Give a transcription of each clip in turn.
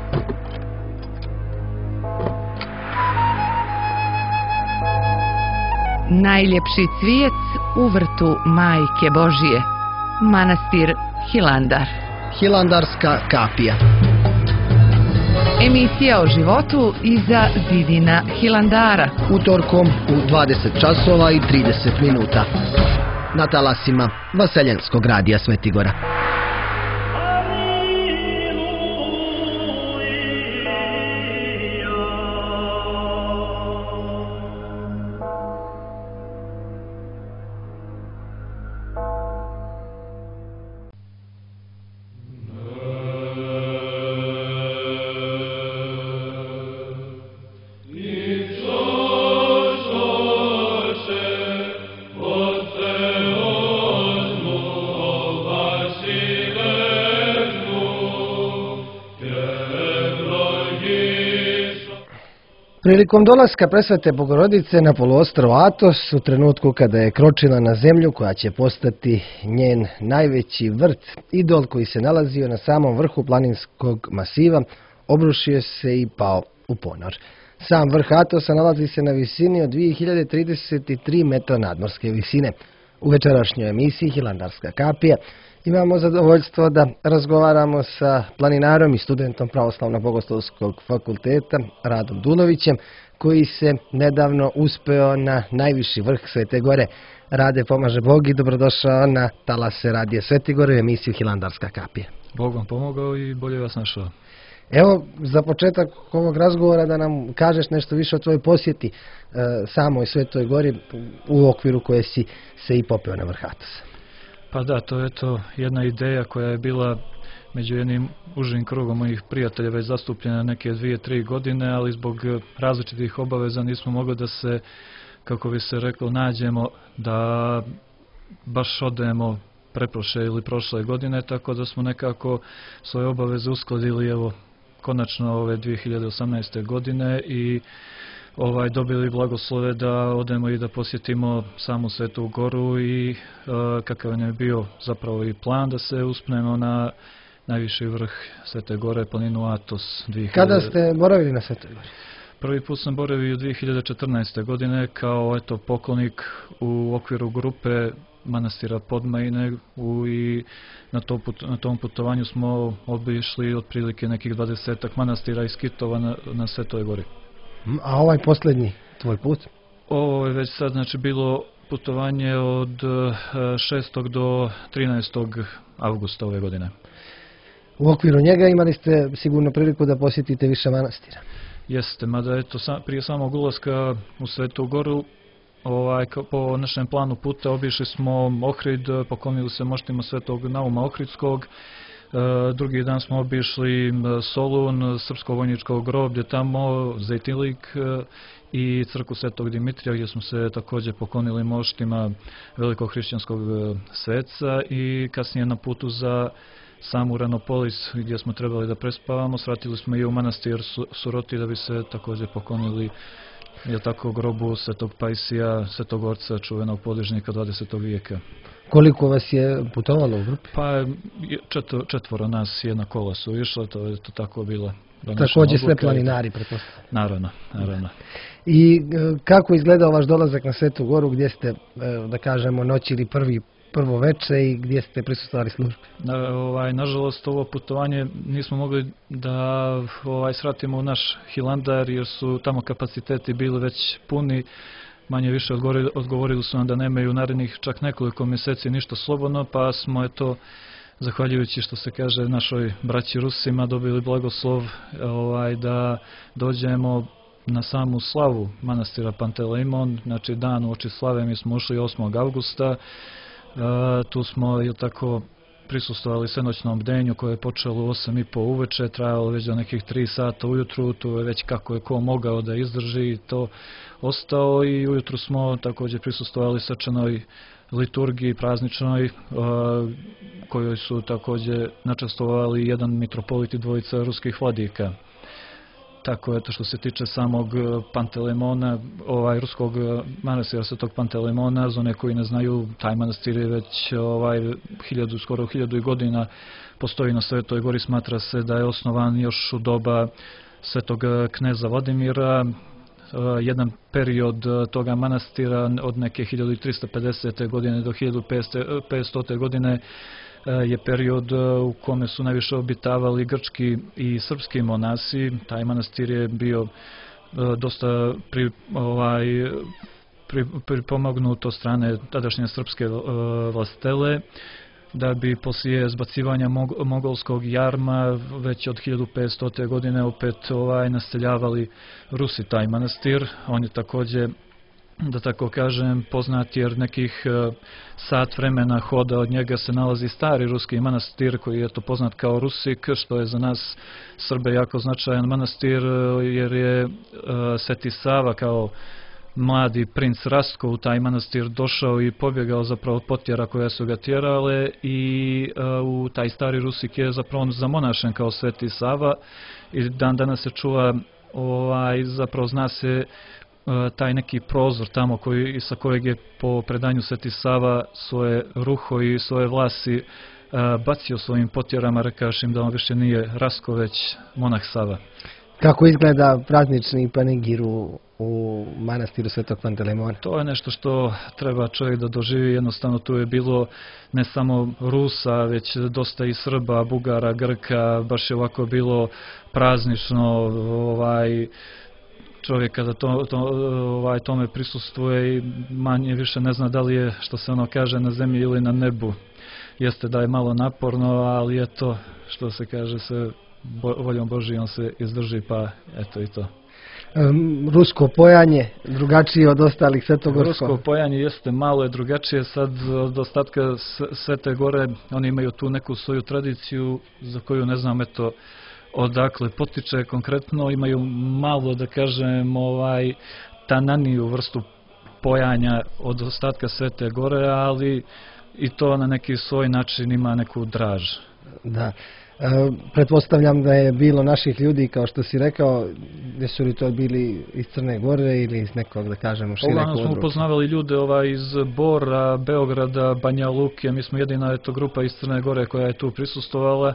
Najljepši cvijet u vrtu Majke Božije. Manastir Hilandar. Hilandarska kapija. Emisija o životu iza zidina Hilandara. Utorkom u 20 časova i 30 minuta. Na talasima Vaseljenskog radija Svetigora. Prilikom dolaska presvete Bogorodice na poluostrvo Atos, u trenutku kada je kročila na zemlju koja će postati njen najveći vrt, idol koji se nalazio na samom vrhu planinskog masiva, obrušio se i pao u ponor. Sam vrh Atosa nalazi se na visini od 2033 metra nadmorske visine. U večerašnjoj emisiji Hilandarska kapija imamo zadovoljstvo da razgovaramo sa planinarom i studentom Pravoslavno-bogoslovskog fakulteta Radom Dulovićem, koji se nedavno uspeo na najviši vrh Svete Gore. Rade, pomaže Bog i dobrodošao na talase radije Svetigore u emisiju Hilandarska kapija. Bog vam pomogao i bolje vas našao. Evo, za početak ovog razgovora da nam kažeš nešto više o tvojoj posjeti samoj Svetoj Gori u okviru koje si se i popeo na vrh Atosa. Pa da, to je jedna ideja koja je bila među jednim užim krugom mojih prijatelja već zastupljena neke 2-3 godine, ali zbog različitih obaveza nismo mogli da se, kako bi se reklo, nađemo da baš odemo pretprošle ili prošle godine, tako da smo nekako svoje obaveze uskladili evo konačno ove 2018. godine i dobili blagoslove da odemo i da posjetimo samu Svetu Goru i kakav je bio zapravo i plan da se uspnemo na najviši vrh Svete Gore, planinu Atos. Kada ste boravili na Svetoj Gori? Prvi put sam boravio 2014. godine kao poklonik u okviru grupe manastira Podmajine i na tom putovanju smo obišli otprilike nekih 20 manastira i skitova na Svetoj Gori. A ovaj posljednji tvoj put? Ovo je već sad bilo putovanje od 6. do 13. avgusta ove godine. U okviru njega imali ste sigurno priliku da posjetite više manastira? Jeste, mada prije samog ulaska u Svetu Goru po našem planu puta obišli smo Ohrid, poklonili se moštima Svetog Nauma Ohridskog. Drugi dan smo obišli Solun, srpsko vojničko groblje tamo, Zejtinlik i crkvu Svetog Dimitrija gdje smo se također poklonili moštima velikog hrišćanskog sveca i kasnije na putu za samu Ranopolis gdje smo trebali da prespavamo, svratili smo i u manastir Suroti da bi se također poklonili grobu Svetog Pajsija, Svetogorca, čuvenog podvižnika 20. vijeka. Koliko vas je putovalo u grupi? Pa četvoro nas, jedna kola su išla, to je tako bilo. Također sve planinari, pretpostavljam. Naravno. I kako izgledao vaš dolazak na Svetu Goru, gdje ste, da kažemo, noćili prvo veče i gdje ste prisustvovali službi? Nažalost, ovo putovanje nismo mogli da svratimo u naš Hilandar jer su tamo kapaciteti bili već puni. Manje više odgovorili su nam da nemaju narednih čak nekoliko mjeseci ništa slobodno, pa smo zahvaljujući što se kaže našoj braći Rusima dobili blagoslov da dođemo na samu slavu manastira Pantelejmon, znači dan uoči slave. Mi smo ušli 8. avgusta, tu smo prisustvovali svenoćnom bdenju koje je počelo u 8:30 uveče, trajalo već do nekih 3 sata ujutru, tu je već kako je ko mogao da izdrži to ostao i ujutru smo također prisustvovali svečanoj liturgiji prazničnoj kojoj su također načastvovali jedan mitropolit i dvojica ruskih vladika. Tako je to što se tiče samog Pantelemona, ruskog manastira Svetog Pantelemona. Za one koji ne znaju, taj manastir je već skoro 1000 godina postoji na Svetoj gori. Smatra se da je osnovan još u doba svetog kneza Vladimira. Jedan period toga manastira od neke 1350. godine do 1500. godine je period u kome su najviše obitavali grčki i srpski monasi. Taj manastir je bio dosta pripomognut od strane tadašnje srpske vlastele, da bi poslije zbacivanja mogolskog jarma već od 1500. godine opet naseljavali Rusi taj manastir. On je također, da tako kažem, poznat jer nekih sat vremena hoda od njega se nalazi stari ruski manastir koji je to poznat kao Rusik, što je za nas Srbe jako značajan manastir jer je Sveti Sava kao mladi princ Rastko u taj manastir došao i pobjegao zapravo od potjera koje su ga tjerale i u taj stari Rusik je zapravo zamonašen kao Sveti Sava i dan danas se čuva, zapravo zna se taj neki prozor tamo sa kojeg je po predanju Sveti Sava svoje ruho i svoje vlasi bacio svojim potjerama, rekaš im da on više nije Rastko već monah Sava. Kako izgleda praznični panegir u manastiru Svetog Pantelemona? To je nešto što treba čovjek da doživi. Jednostavno tu je bilo ne samo Rusa, već dosta i Srba, Bugara, Grka. Baš je ovako bilo praznično. Čovjek kada tome prisustvuje i manje više ne zna da li je, što se ono kaže, na zemlji ili na nebu. Jeste da je malo naporno, ali je to, što se kaže, se voljom Božijom se izdrži, pa eto i to. Rusko pojanje drugačije od ostalih svetogorskog? Rusko pojanje jeste malo je drugačije sad od ostatka Svete Gore. Oni imaju tu neku svoju tradiciju za koju ne znam odakle potiče konkretno. Imaju malo, da kažem, tananiju vrstu pojanja od ostatka Svete Gore, ali i to na neki svoj način ima neku draž. Da. Pretpostavljam da je bilo naših ljudi, kao što si rekao, gdje su li to bili iz Crne Gore ili iz nekog, da kažemo, šireg područja? Uglavnom smo upoznavali ljude iz Bora, Beograda, Banja Luke. Mi smo jedina grupa iz Crne Gore koja je tu prisustvovala.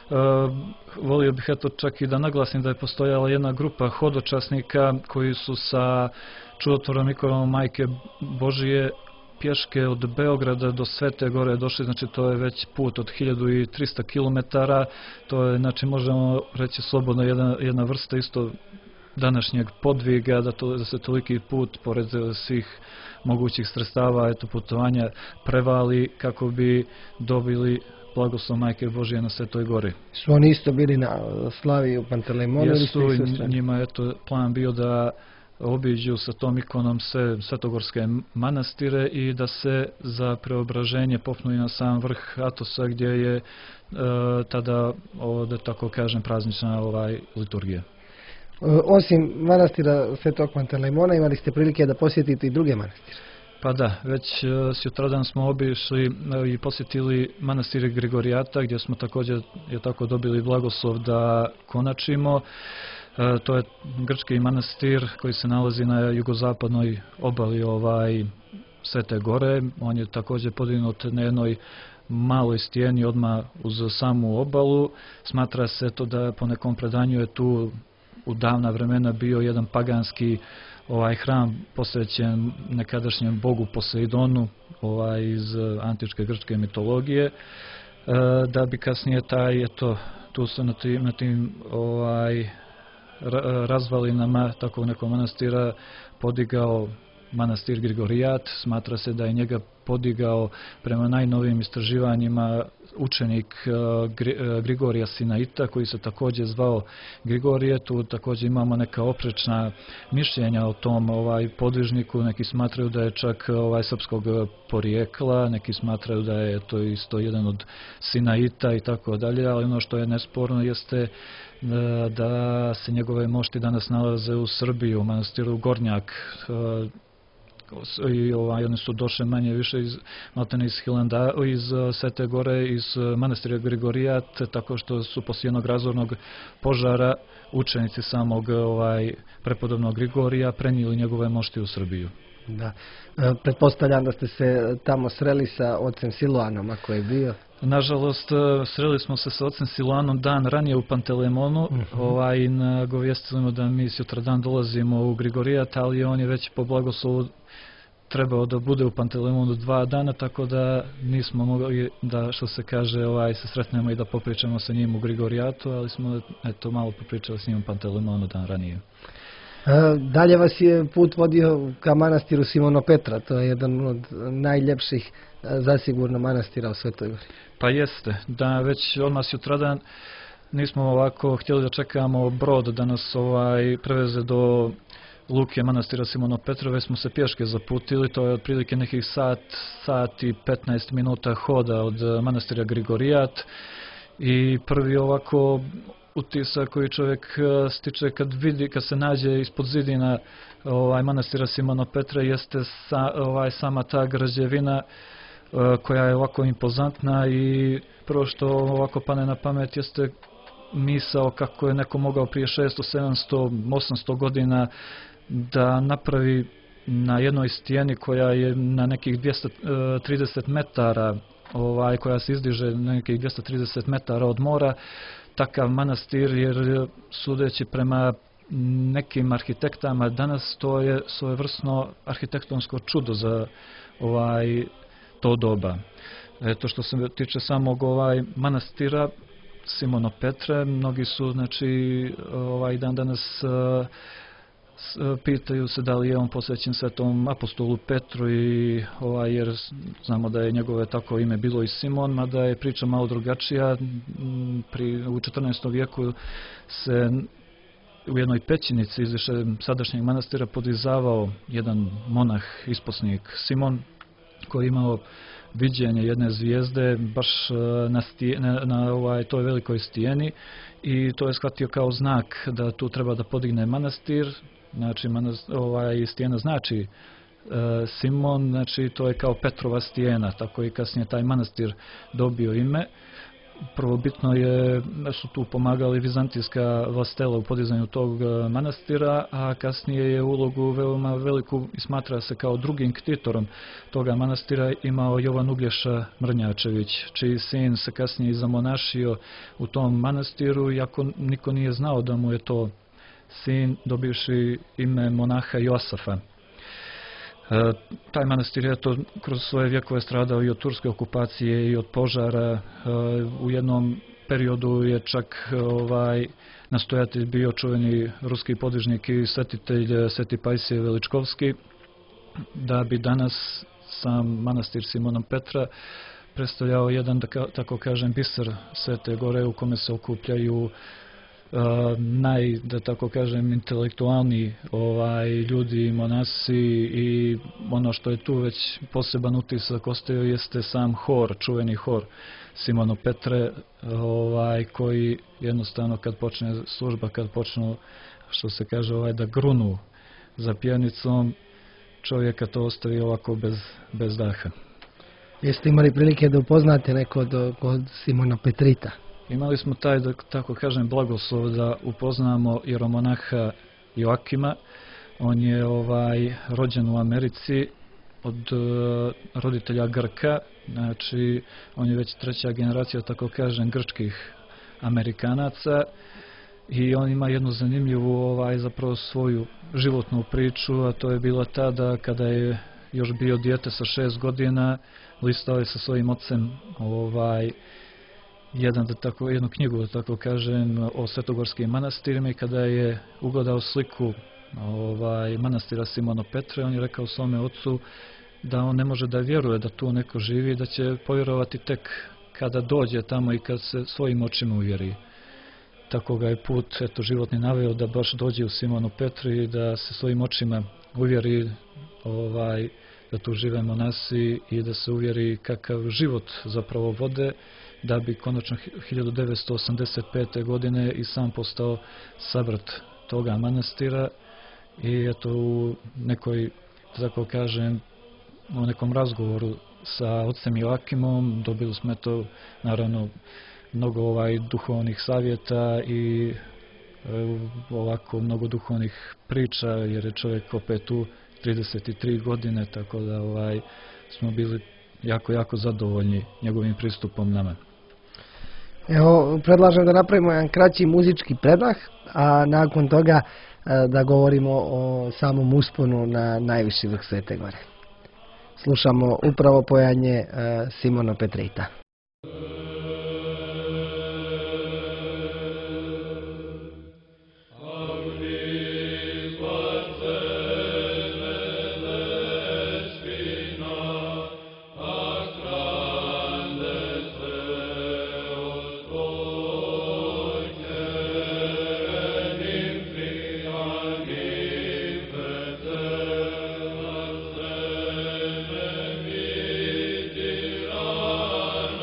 Volio bih čak i da naglasim da je postojala jedna grupa hodočasnika koji su sa čudotvornom ikonom Majke Božije pješke od Beograda do Svete Gore došli, znači to je već put od 1300 km, to je, znači možemo reći slobodno jedna vrsta isto današnjeg podviga, da se toliki put pored svih mogućih sredstava putovanja prevali kako bi dobili blagoslov Majke Božije na Svetoj Gori. Su oni isto bili na slavi u Pantelemonu? Jesu, njima je plan bio da obiđu sa tom ikonom sve svetogorske manastire i da se za preobraženje popnu i na sam vrh Atosa gdje je tada, da tako kažem, praznična liturgija. Osim manastira Svetog Pantelemona imali ste prilike da posjetite i druge manastire? Pa da, već sutradan smo obišli i posjetili manastir Grigorijata gdje smo također dobili blagoslov da konačimo. To je grčki manastir koji se nalazi na jugozapadnoj obali Svete Gore. On je također podignut na jednoj maloj stijeni odmah uz samu obalu. Smatra se to da po nekom predanju je tu u davna vremena bio jedan paganski hram posvećen nekadašnjem bogu Poseidonu iz antičke grčke mitologije, da bi kasnije tu se na tim razvalinama takvog nekog manastira podigao manastir Grigorijat. Smatra se da je njega podigao prema najnovijim istraživanjima učenik Grigorija Sinaita koji se također zvao Grigorije. Tu također imamo neka oprečna mišljenja o tom podvižniku. Neki smatraju da je čak srpskog porijekla, neki smatraju da je to isto jedan od Sinaita i tako dalje, ali ono što je nesporno jeste da se njegove mošti danas nalaze u Srbiji, u manastiru Gornjak, i oni su došli manje više iz maltene iz Svete Gore, iz manastira Grigorijat, tako što su poslije jednog razornog požara učenici samog prepodobnog Grigorija prenijeli njegove mošti u Srbiju. Da. Pretpostavljam da ste se tamo sreli sa ocem Siluanom, ako je bio. Nažalost, sreli smo se sa ocem Siluanom dan ranije u Pantelemonu i nagovijestili mu da mi sutradan dolazimo u Grigorijat, ali on je već po blagoslovu trebao da bude u Pantelemonu 2 dana, tako da nismo mogli da, što se kaže, se sretnemo i da popričamo sa njim u Grigorijatu, ali smo malo popričali s njim u Pantelemonu dan ranije. Dalje vas je put vodio ka manastiru Simona Petra, to je jedan od najljepših zasigurno manastira u Svetoj Gori. Pa jeste, da već odmah sutradan nismo ovako htjeli da čekamo brod da nas preveze do luke manastira Simona Petra, već smo se pješke zaputili, to je otprilike nekih sat i 15 minuta hoda od manastira Grigorijat i prvi ovako utisak koji čovjek stiče kad se nađe ispod zidina manastira Simona Petra jeste sama ta građevina koja je ovako impozantna i prvo što ovako pane na pamet jeste misao kako je neko mogao prije 600, 700, 800 godina da napravi na jednoj stijeni koja je na nekih 230 metara, koja se izdiže na nekih 230 metara od mora, takav manastir, jer sudeći prema nekim arhitektama danas to je svojevrsno arhitektonsko čudo za to doba. To što se tiče samog manastira Simona Petre, mnogi su dan danas pitaju se da li je on posvećen svetom apostolu Petru jer znamo da je njegovo tako ime bilo i Simon, mada je priča malo drugačija. U 14. vijeku se u jednoj pećinici izviše sadašnjeg manastira podizavao jedan monah, isposnik Simon, koji je imao viđenje jedne zvijezde baš na toj velikoj stijeni i to je shvatio kao znak da tu treba da podigne manastir. Znači, stijena znači Simon, znači to je kao Petrova stijena, tako i kasnije taj manastir dobio ime. Prvobitno su tu pomagali vizantijska vlastela u podizanju tog manastira, a kasnije je ulogu veoma veliku i smatra se kao drugim ktitorom toga manastira imao Jovan Uglješa Mrnjačević, čiji sin se kasnije i zamonašio u tom manastiru, iako niko nije znao da mu je to sin dobivši ime monaha Josafa. Taj manastir je to kroz svoje vjekove stradao i od turske okupacije i od požara. U jednom periodu je čak nastojatelj bio čuveni ruski podvižnik i svetitelj Sveti Pajsije Veličkovski, da bi danas sam manastir Simona Petra predstavljao jedan, da tako kažem, biser Svete Gore u kome se okupljaju da tako kažem, intelektualni ljudi i monasi i ono što je tu već poseban utisak ostavio jeste sam hor, čuveni hor Simona Petre, koji jednostavno kad počne služba, kad počnu, što se kaže, da grunu za pjenicom, čovjeka to ostavi ovako bez daha. Jeste imali prilike da upoznate neko od Simona Petrita? Imali smo taj, da tako kažem, blagoslov da upoznamo jeromonaha Joakima. On je rođen u Americi od roditelja Grka, znači on je već 3. generacija, tako kažem, grčkih Amerikanaca i on ima jednu zanimljivu zapravo svoju životnu priču, a to je bila ta da kada je još bio dijete sa 6 godina, listao je sa svojim ocem jednu knjigu, da tako kažem, o svetogorskim manastirima i kada je ugledao sliku manastira Simona Petre, on je rekao svome ocu da on ne može da vjeruje da tu neko živi, da će povjerovati tek kada dođe tamo i kad se svojim očima uvjeri. Tako ga je put životni naveo da baš dođe u Simonu Petri i da se svojim očima uvjeri da tu žive monasi i da se uvjeri kakav život zapravo vode, da bi konačno 1985. godine i sam postao sabrat toga manastira i eto u nekoj da tako kažem, u nekom razgovoru sa ocem Joakimom dobili smo to, naravno, mnogo duhovnih savjeta i ovako mnogo duhovnih priča, jer je čovjek opet tu 33 godine, tako da smo bili jako zadovoljni njegovim pristupom nama. Evo, predlažem da napravimo jedan kraći muzički predah, a nakon toga da govorimo o samom usponu na najviši vrh Svete Gore. Slušamo upravo pojanje Simona Petrita. Amen.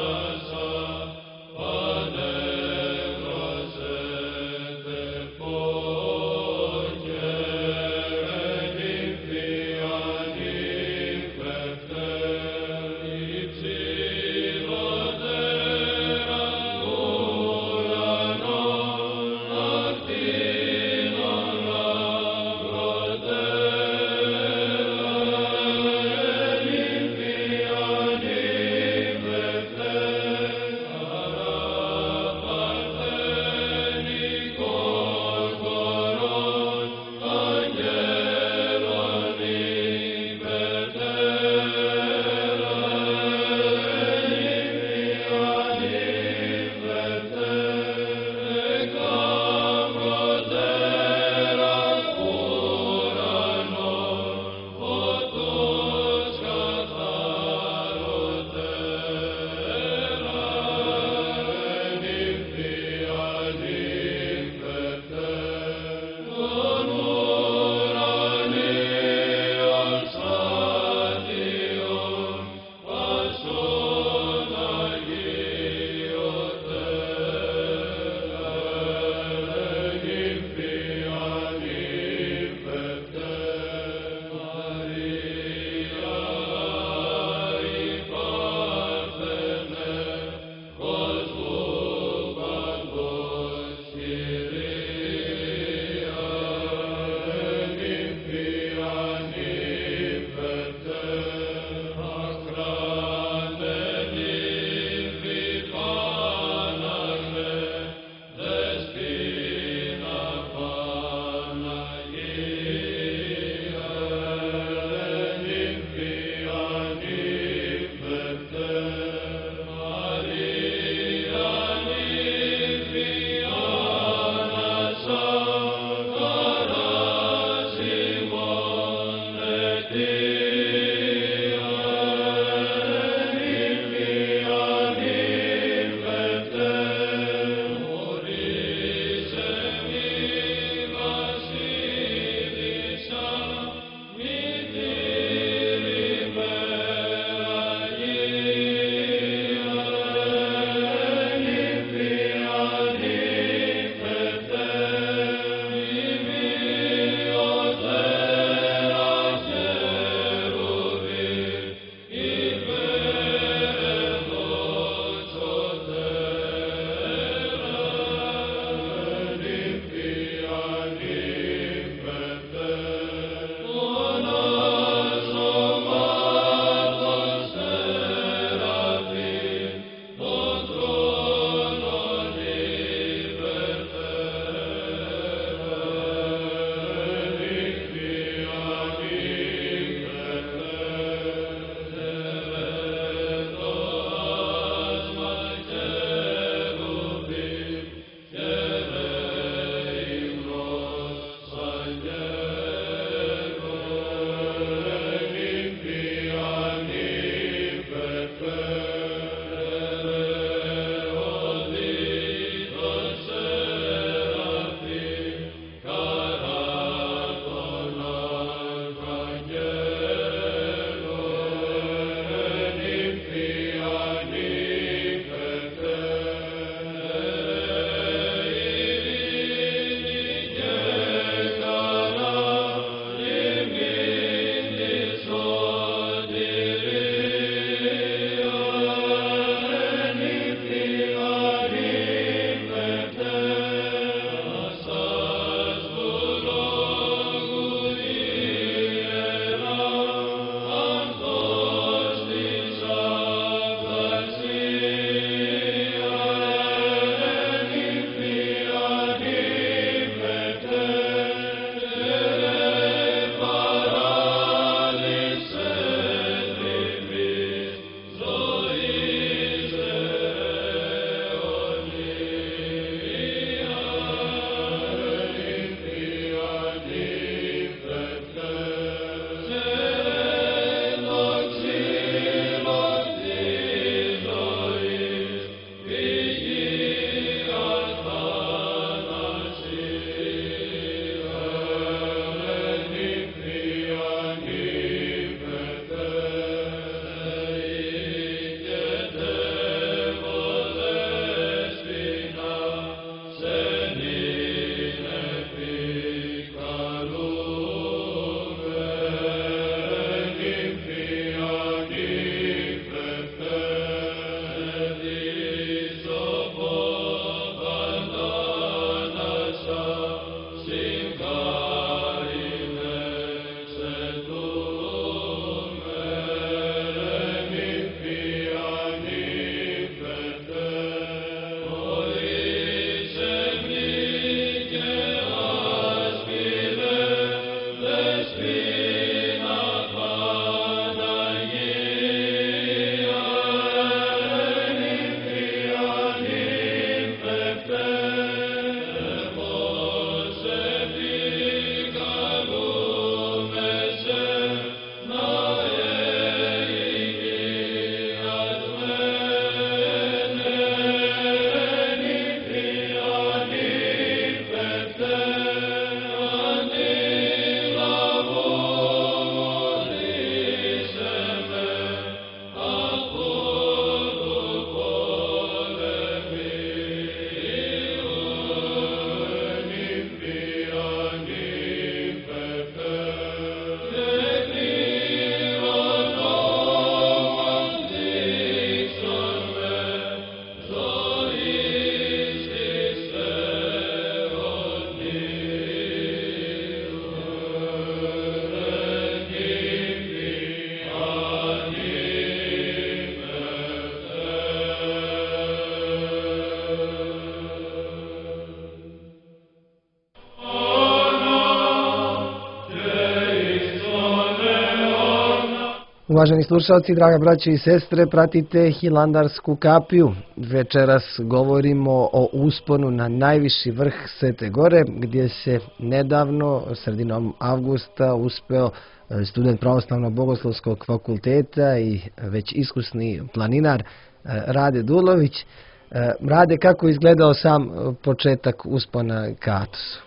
Uvaženi slušalci, draga braće i sestre, pratite Hilandarsku kapiju. Večeras govorimo o usponu na najviši vrh Svete Gore, gdje se nedavno, sredinom avgusta, uspeo student Pravoslavnog bogoslovskog fakulteta i već iskusni planinar Rade Dulović. Rade, kako je izgledao sam početak uspona ka Atosu?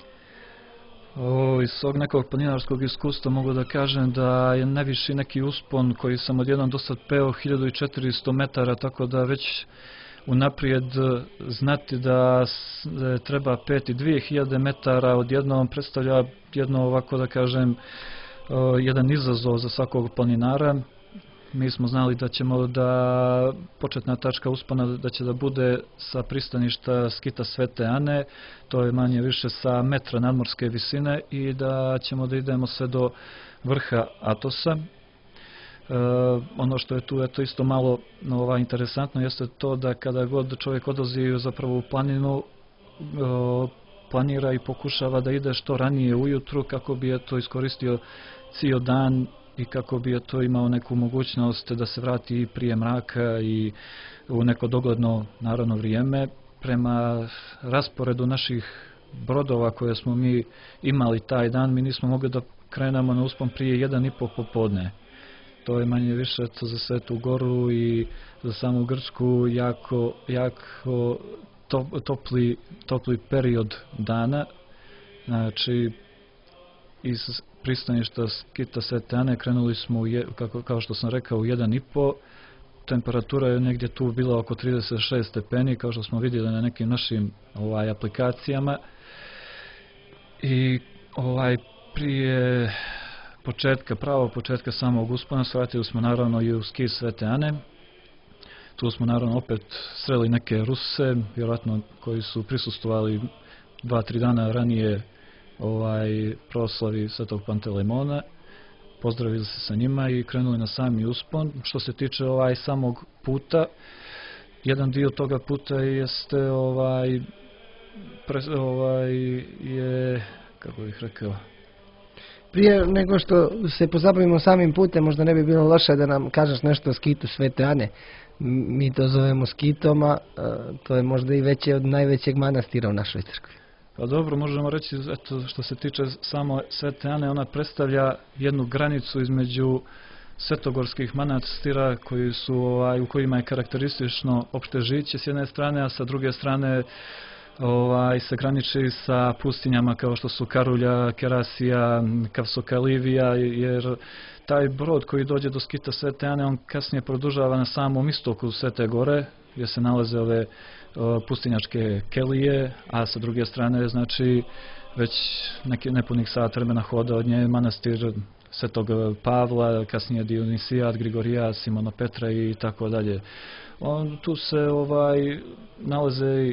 Iz svog nekog planinarskog iskustva mogu da kažem da je najviši neki uspon koji sam odjednom do sad peo 1400 metara, tako da već unaprijed znati da treba peti 2000 metara odjednom predstavlja jedno, ovako da kažem, jedan izazov za svakog planinara. Mi smo znali da ćemo da početna tačka uspona da će da bude sa pristaništa Skita Svete Ane, to je manje više sa metra nadmorske visine, i da ćemo da idemo sve do vrha Atosa. Ono što je tu isto malo interesantno jeste to da kada god čovjek odlazi zapravo u planinu, planira i pokušava da ide što ranije ujutru kako bi to iskoristio cijel dan i kako bi to imao neku mogućnost da se vrati prije mraka i u neko dogledno naravno vrijeme. Prema rasporedu naših brodova koje smo mi imali taj dan, mi nismo mogli da krenemo na uspon prije 1,5 popodne. To je manje više za Svetu Goru i za samu Grčku jako topli period dana. Znači, iz pristaništa Skita Svete Ane krenuli smo, kao što sam rekao, u 1,5. Temperatura je negdje tu bila oko 36 stepeni, kao što smo vidjeli na nekim našim aplikacijama. I prije pravog početka samog uspona svratili smo naravno i u Skit Svete Ane. Tu smo naravno opet sreli neke Ruse, vjerojatno koji su prisustvovali 2-3 dana ranije proslavi Svetog Pantelemona. Pozdravili se sa njima i krenuli na sami uspon. Što se tiče samog puta, jedan dio toga puta jeste je, kako bih rekao, prije nego što se pozabavimo samim putem, možda ne bi bilo loše da nam kažeš nešto o Skitu Svete Ane. Mi to zovemo Skitom, a to je možda i veće od najvećeg manastira u našoj crkvi. Pa dobro, možemo reći, što se tiče samo Svete Ane, ona predstavlja jednu granicu između svetogorskih manastira koji su, u kojima je karakteristično opšte žiće s jedne strane, a sa druge strane se graniči sa pustinjama kao što su Karulja, Kerasija, Kavsokalivija, jer taj brod koji dođe do Skita Svete Ane, on kasnije produžava na samom istoku Svete Gore, gdje se nalaze ove pustinjačke kelije, a sa druge strane, znači, već nepunih sat vremena hoda od nje manastir Svetog Pavla, kasnije Dionisijat, Grigorija, Simona Petra i tako dalje. Tu se nalaze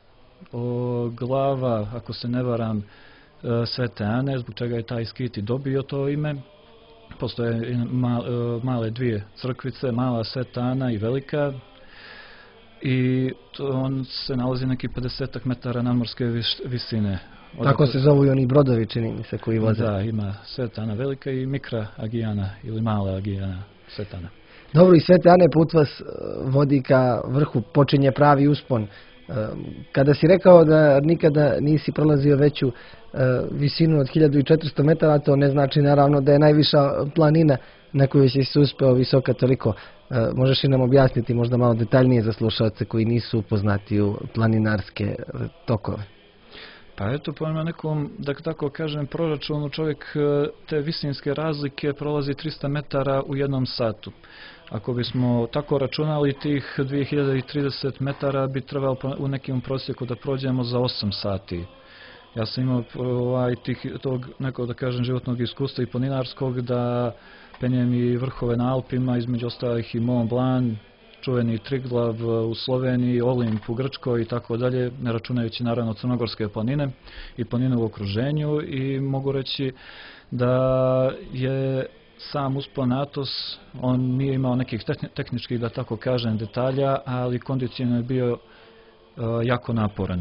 glava, ako se ne varam, Svete Ane, zbog čega je taj skit i dobio to ime. Postoje male dvije crkvice, mala Sveta Ana i velika, i on se nalazi neki 50 metara nadmorske visine. Tako se zovu i oni brodovi, čini mi se, koji voze. Da, ima Sveta Ana velika i Mikra Agijana ili mala Agijana Sveta Ana. Dobro, i Svete Ane put vas vodi ka vrhu, počinje pravi uspon. Kada si rekao da nikada nisi prolazio veću visinu od 1400 metara, to ne znači naravno da je najviša planina na koju si se uspeo visoka toliko. Možeš li nam objasniti možda malo detaljnije za slušalce koji nisu upoznati u planinarske tokove? Pa eto, prema nekom, da tako kažem, proračunu, čovjek te visinske razlike prolazi 300 metara u 1 satu. Ako bismo tako računali, tih 2030 metara bi trebalo u nekim prosjeku da prođemo za 8 sati. Ja sam imao tog nekog, da kažem, životnog iskustva i planinarskog, da penjem i vrhove na Alpima, između ostalih i Mont Blanc, čuveni Triglav u Sloveniji, Olimp u Grčkoj i tako dalje, ne računajući naravno crnogorske planine i planine u okruženju, i mogu reći da je sam uspon Atos, on nije imao nekih tehničkih, da tako kažem, detalja, ali kondicionalno je bio jako naporan.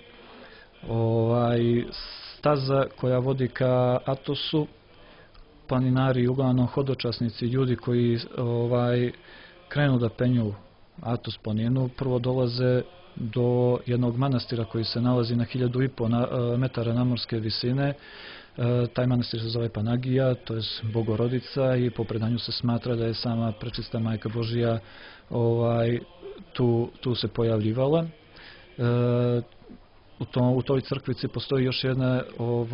Staza koja vodi ka Atosu planinari, uglavnom hodočasnici, ljudi koji krenu da penju Atos planinu, prvo dolaze do jednog manastira koji se nalazi na 1500 metara nadmorske visine. Taj manastir se zove Panagija, to je Bogorodica, i po predanju se smatra da je sama Prečista Majka Božija tu se pojavljivala. U toj crkvici postoji još jedna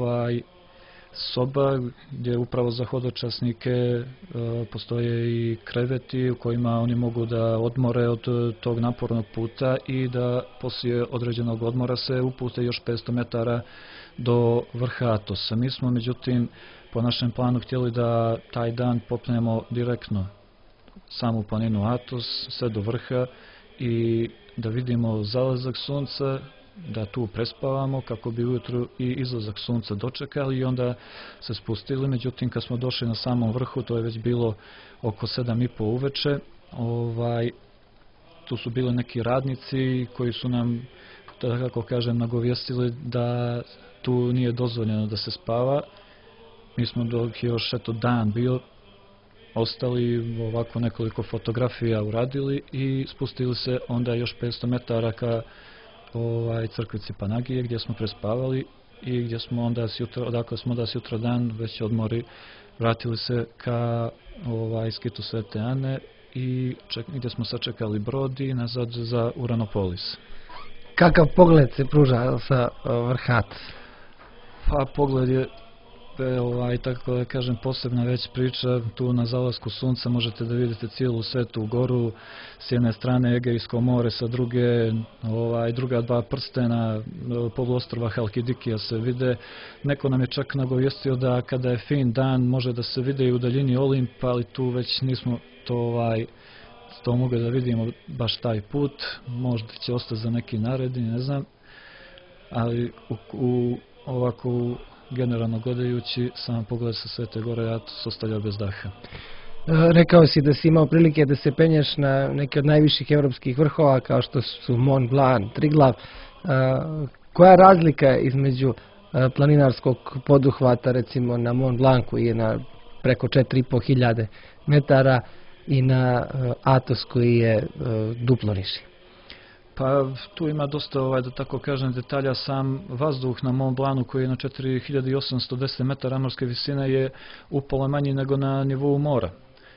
soba gdje upravo za hodočasnike postoje i kreveti u kojima oni mogu da odmore od tog napornog puta i da poslije određenog odmora se upute još 500 metara do vrha Atosa. Mi smo međutim po našem planu htjeli da taj dan popnemo direktno samu planinu Atos sve do vrha i da vidimo zalazak sunca, da tu prespavamo kako bi ujutru i izlazak sunca dočekali i onda se spustili. Međutim, kad smo došli na samom vrhu, to je već bilo oko 7:30 uveče, tu su bili neki radnici koji su nam, da kako kažem, nagovijestili da tu nije dozvoljeno da se spava. Mi smo dok je još dan bio ostali, ovako nekoliko fotografija uradili i spustili se onda još 500 metara ka crkvici Panagije gdje smo prespavali i gdje smo onda odakle smo onda sutra dan već odmori vratili se ka skitu Svete Ane i gdje smo sačekali brod i nazad za Uranopolis. Kakav pogled se pruža sa vrha Atosa? Pa pogled je tako da kažem posebna već priča. Tu na zalasku sunca možete da vidite cijelu Svetu goru, s jedne strane Egejsko more, sa druge druga dva prstena poluostrva Halkidikija se vide. Neko nam je čak nagovijestio da kada je fin dan može da se vide i u daljini Olimp, ali tu već nismo to mogli da vidimo baš taj put, možda će ostati za neki naredni, ne znam, ali ovako generalno gledajući, sam pogled sa Svete gore Atos ostavlja bez daha. Rekao si da si imao prilike da se penješ na neke od najviših evropskih vrhova kao što su Mont Blanc, Triglav. Koja je razlika između planinarskog poduhvata recimo na Mont Blancu je na preko 4500 metara i na Atos koji je duplo niži? Pa tu ima dosta, da tako kažem, detalja. Sam vazduh na Mont Blancu koji je na 4810 metara nadmorske visine je upola manji nego na nivou mora.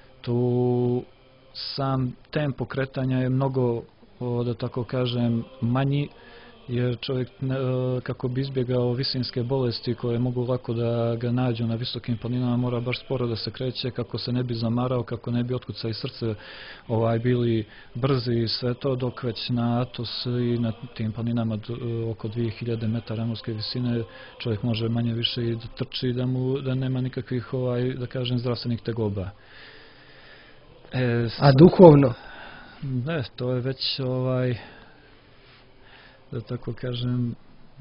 Tu sam tempo kretanja je mnogo, da tako kažem, manji, jer čovjek kako bi izbjegao visinske bolesti koje mogu lako da ga nađu na visokim planinama mora baš sporo da se kreće kako se ne bi zamarao, kako ne bi otkucao i srce bili brzi i sve to, dok već na Atos i na tim planinama oko 2000 metara nadmorske visine čovjek može manje više i da trči da nema nikakvih da kažem zdravstvenih tegoba. A duhovno? Ne, to je već da tako kažem,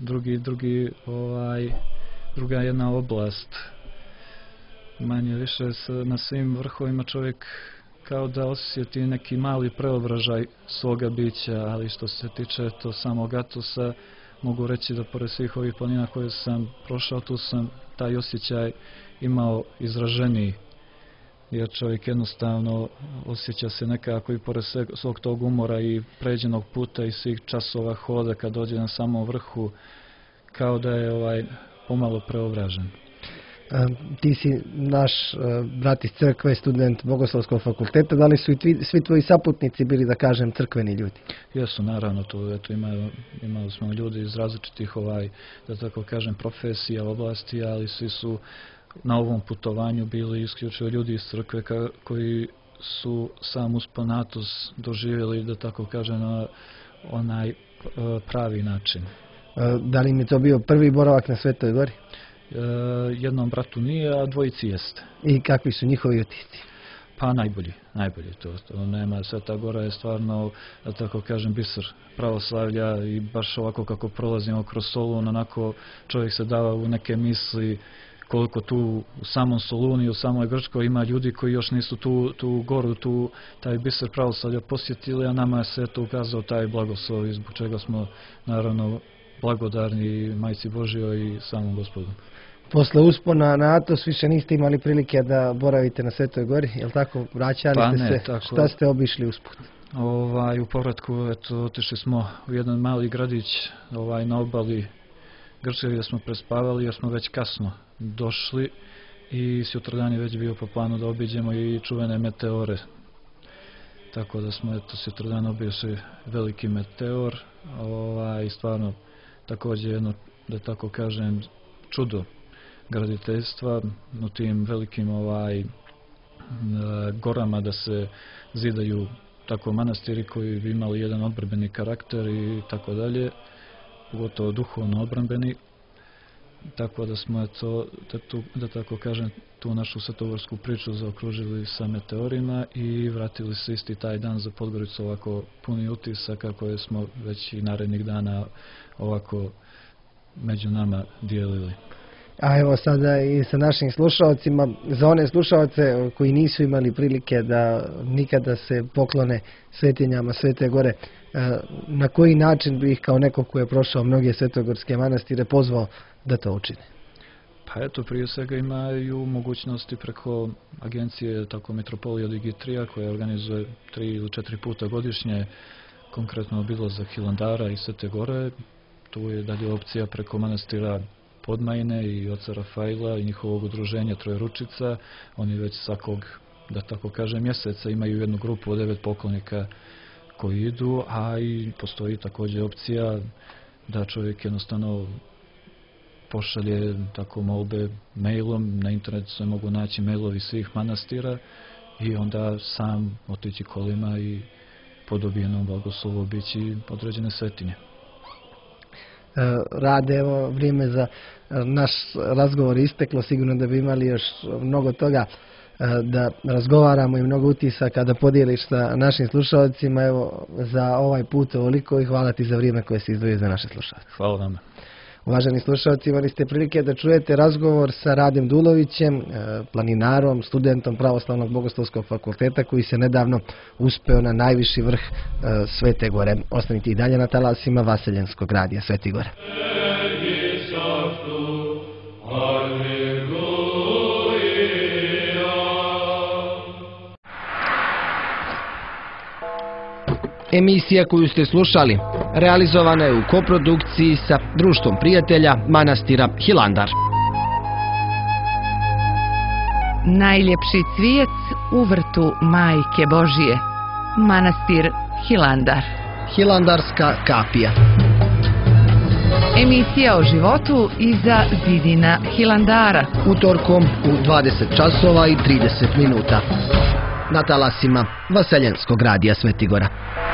druga jedna oblast. Manje više na svim vrhovima čovjek kao da osjeti neki mali preobražaj svoga bića, ali što se tiče to samog Atosa, mogu reći da pored svih ovih planina koje sam prošao, tu sam taj osjećaj imao izraženiji. Jer čovjek jednostavno osjeća se nekako i pored svog tog umora i pređenog puta i svih časova hoda kad dođe na samom vrhu, kao da je pomalo preobražen. Ti si naš brat iz crkve, student Bogoslovskog fakulteta, da li su i svi tvoji saputnici bili, da kažem, crkveni ljudi? Jesu, naravno, imali smo ljudi iz različitih, da tako kažem, profesija, oblasti, ali svi su na ovom putovanju bili isključivo ljudi iz crkve koji su sam uspon Atos doživjeli, da tako kažem, na onaj pravi način. Da li mi je to bio prvi boravak na Svetoj gori? Jednom bratu nije, a dvojici jeste. I kakvi su njihovi utisci? Pa najbolji. To nema, Sveta gora je stvarno, da tako kažem, biser pravoslavlja i baš ovako kako prolazimo kroz Solun, onako čovjek se dava u neke misli koliko tu u samom Solunu i u samoj Grčkoj ima ljudi koji još nisu tu goru, taj biser pravoslavlja posjetili, a nama je sve to ukazao taj blagoslov i zbog čega smo naravno blagodarni Majci Božjoj i samom Gospodu. Posle uspona na Atos više niste imali prilike da boravite na Svetoj gori, je li tako? Vraćali ste se, tako. Šta ste obišli usput? U povratku otišli smo u jedan mali gradić na obali Grčke gdje smo prespavali jer smo već kasno došli i sutradan je već bio po planu da obiđemo i čuvene meteore. Tako da smo sutradan obišli veliki meteor i stvarno također jedno, da tako kažem, čudo graditeljstva u tim velikim gorama da se zidaju tako manastiri koji bi imali jedan odbrambeni karakter i tako dalje, pogotovo duhovno odbrambeni. Tako da smo da tako kažem, tu našu svetogorsku priču zaokružili sa meteorima i vratili se isti taj dan za Podgoricu ovako puni utisaka koje smo već i narednih dana ovako među nama dijelili. A evo sada i sa našim slušalcima, za one slušalce koji nisu imali prilike da nikada se poklone svetinjama Svete Gore, na koji način bi ih kao neko ko je prošao mnoge svetogorske manastire pozvao da to učine? Pa eto, prije svega imaju mogućnosti preko agencije tako Mitropolija Digitrija koja organizuje 3 ili 4 puta godišnje konkretno obilazak Hilandara i Svete Gore. Tu je dalje opcija preko manastira Podmajne i oca Rafaila i njihovog udruženja Trojeručica. Oni već svakog, da tako kažem, mjeseca imaju jednu grupu od 9 poklonika koji idu, a i postoji također opcija da čovjek jednostavno pošalje tako molbe mailom. Na internetu se mogu naći mailovi svih manastira i onda sam otići kolima i po dobijenom blagoslovu obići određene svetinje. Rade, evo vrijeme za naš razgovor isteklo, sigurno da bi imali još mnogo toga da razgovaramo i mnogo utisaka da podijeliš sa našim slušalcima. Evo za ovaj put ovoliko i hvala ti za vrijeme koje si izdvojio za naše slušalce. Hvala vam. Uvaženi slušalci, imali ste prilike da čujete razgovor sa Radem Dulovićem, planinarom, studentom Pravoslavnog bogoslovskog fakulteta koji se nedavno uspeo na najviši vrh Svete Gore. Ostanite i dalje na talasima Vaseljenskog radija Sveti Gore. Emisija koju ste slušali realizovana je u koprodukciji sa Društvom prijatelja manastira Hilandar. Najljepši cvijet u vrtu Majke Božije. Manastir Hilandar. Hilandarska kapija. Emisija o životu iza zidina Hilandara. Utorkom u 20 časova i 30 minuta. Na talasima Vaseljenskog radija Sveti Gora.